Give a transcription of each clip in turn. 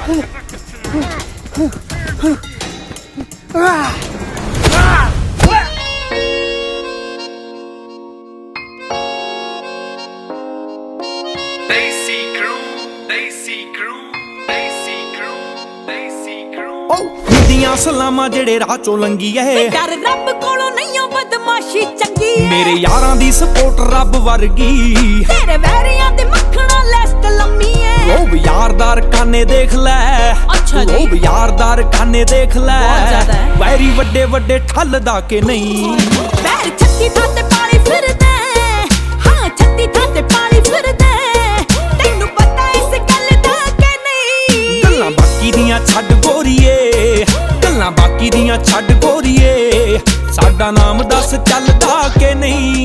ਦੀਆਂ ਸਲਾਮਾਂ ਜਿਹੜੇ ਰਾਹ ਚੋਂ ਲੰਗੀ ਐ, ਡਰ ਰੱਬ ਕੋਲੋਂ ਨਹੀਂ ਓ ਬਦਮਾਸ਼ੀ ਚੰਗੀ ਐ। ਮੇਰੇ ਯਾਰਾਂ ਦੀ ਸਪੋਰਟ ਰੱਬ ਵਰਗੀ, ਤੇਰੇ ਵੈਰੀਆਂ ਤੇ ਮੱਖਣਾ ਲਿਸਟ ਲੰਮੀ ਐ। ਉਹ ਯਾਰਦਾਰ ਕਾਨੇ ਦੇਖ ਲੈ, ਅੱਛਾ ਜੀ। ਉਹ ਯਾਰਦਾਰ ਕਾਨੇ ਦੇਖ ਲੈ, ਬਹੁਤ ਜ਼ਿਆਦਾ ਹੈ। ਵੈਰੀ ਵੱਡੇ ਵੱਡੇ ਠੱਲਦਾ ਕਿ ਨਹੀਂ। ਵੈਰ 36 ਥਾਂ ਤੇ ਪਾਣੀ ਫਿਰਦਾ, ਹਾਂ 36 ਥਾਂ ਤੇ ਪਾਣੀ ਫਿਰਦਾ, ਤੈਨੂੰ ਪਤਾ ਇਸ ਗੱਲ ਦਾ ਕਿ ਨਹੀਂ। ਗੱਲਾਂ ਬਾਕੀ ਦੀਆਂ ਛੱਡ ਗੋਰੀਏ, ਗੱਲਾਂ ਬਾਕੀ ਦੀਆਂ ਛੱਡ ਗੋਰੀਏ, ਸਾਡਾ ਨਾਮ ਦੱਸ ਚੱਲਦਾ ਕਿ ਨਹੀਂ।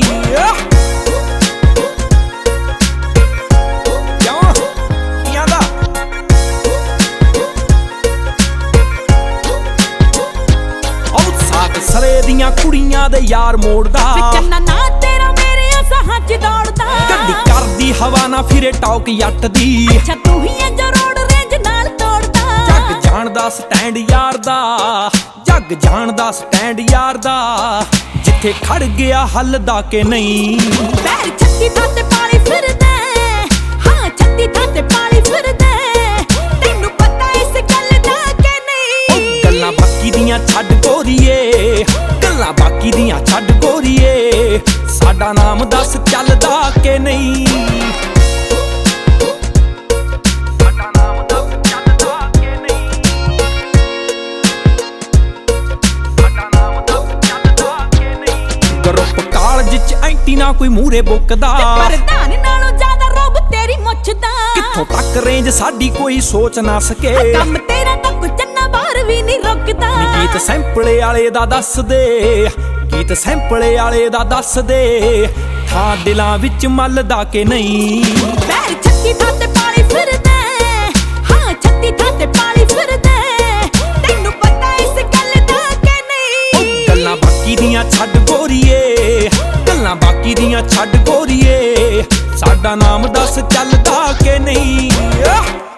ਸਰੇ ਦੀਆਂ ਕੁੜੀਆਂ ਦੇ ਯਾਰ ਮੋੜਦਾ, ਚੰਨਾ ਨਾ ਤੇਰਾ ਮੇਰੇ ਸਾਹਾਂ ਚ ਦੌੜਦਾ, ਗੱਡੀ ਕਰਦੀ ਹਵਾ ਨਾ ਫਿਰੇ ਟੌਕ ਜੱਟ ਦੀ। ਅੱਛਾ ਤੂੰ ਹੀ ਐ ਜੋ ਰੋਡ ਰੇਂਜ ਨਾਲ ਤੋੜਦਾ। ਜੱਗ ਜਾਣਦਾ ਸਟੈਂਡ ਯਾਰ ਦਾ, ਜੱਗ ਜਾਣਦਾ ਸਟੈਂਡ ਯਾਰ ਦਾ, ਜਿੱਥੇ ਖੜ ਗਿਆ ਹੱਲਦਾ ਕਿ ਨਹੀਂ। ਵੈਰ 36 ਥਾਂ ਤੇ ਪਾਣੀ ਫਿਰਦਾ, ਹਾਂ 36 ਥਾਂ ਤੇ ਪਾਣੀ ਫਿਰਦਾ, ਤੈਨੂੰ ਪਤਾ ਇਸ ਗੱਲ ਦਾ ਕਿ ਨਹੀਂ। ਗੱਲਾਂ ਬਾਕੀ ਦੀਆਂ ਛੱਡ ਗੋਰੀਏ, ਗੱਲਾਂ ਬਾਕੀ ਦੀਆਂ ਛੱਡ ਗੋਰੀਏ, ਸਾਡਾ ਨਾਮ ਦੱਸ ਚੱਲਦਾ ਕਿ ਨਹੀਂ। ਸਾਡਾ ਨਾਮ ਦੱਸ ਚੱਲਦਾ ਕਿ ਨਹੀਂ। ਸਾਡਾ ਨਾਮ ਦੱਸ ਚੱਲਦਾ ਕਿ ਨਹੀਂ। ਗਰੁੱਪ ਕਾਲਜ ਚ ਐਂਟੀਨਾ ਕੋਈ ਮੂਰੇ ਬੁੱਕਦਾ, ਪ੍ਰਧਾਨ ਨਾਲੋਂ ਜ਼ਿਆਦਾ ਰੋਬ ਤੇਰੀ ਮੁੱਛਦਾ। ਕਿੱਥੋਂ ਤੱਕ ਰੇਂਜ ਸਾਡੀ ਕੋਈ ਸੋਚ ਨਾ ਸਕੇ, ਕੰਮ ਤੇਰਾ ਤਾਂ ਕੁਝ ਚੰਨਾ ਬਾਹਰ ਵੀ ਨਹੀਂ ਰੁਕਦਾ। ਗੀਤ ਸੈਂਪਲੇ ਵਾਲੇ ਦਾ ਦੱਸ ਦੇ, ਗੀਤ ਸੈਂਪਲੇ ਵਾਲੇ ਦਾ ਦੱਸ ਦੇ, ਥਾਂ ਦਿਲਾਂ ਵਿੱਚ ਮੱਲਦਾ ਕਿ ਨਹੀਂ। ਵੈਰ 36 ਥਾਂ ਤੇ ਪਾਣੀ ਫਿਰਦਾ, ਹਾਂ 36 ਥਾਂ ਤੇ ਪਾਣੀ ਫਿਰਦਾ, ਤੈਨੂੰ ਪਤਾ ਇਸ ਗੱਲ ਦਾ ਕਿ ਨਹੀਂ। ਗੱਲਾਂ ਬਾਕੀ ਦੀਆਂ ਛੱਡ ਗੋਰੀਏ, ਗੱਲਾਂ ਬਾਕੀ ਦੀਆਂ ਛੱਡ ਗੋਰੀਏ, ਸਾਡਾ ਨਾਮ ਦੱਸ ਚੱਲਦਾ ਕਿ ਨਹੀਂ।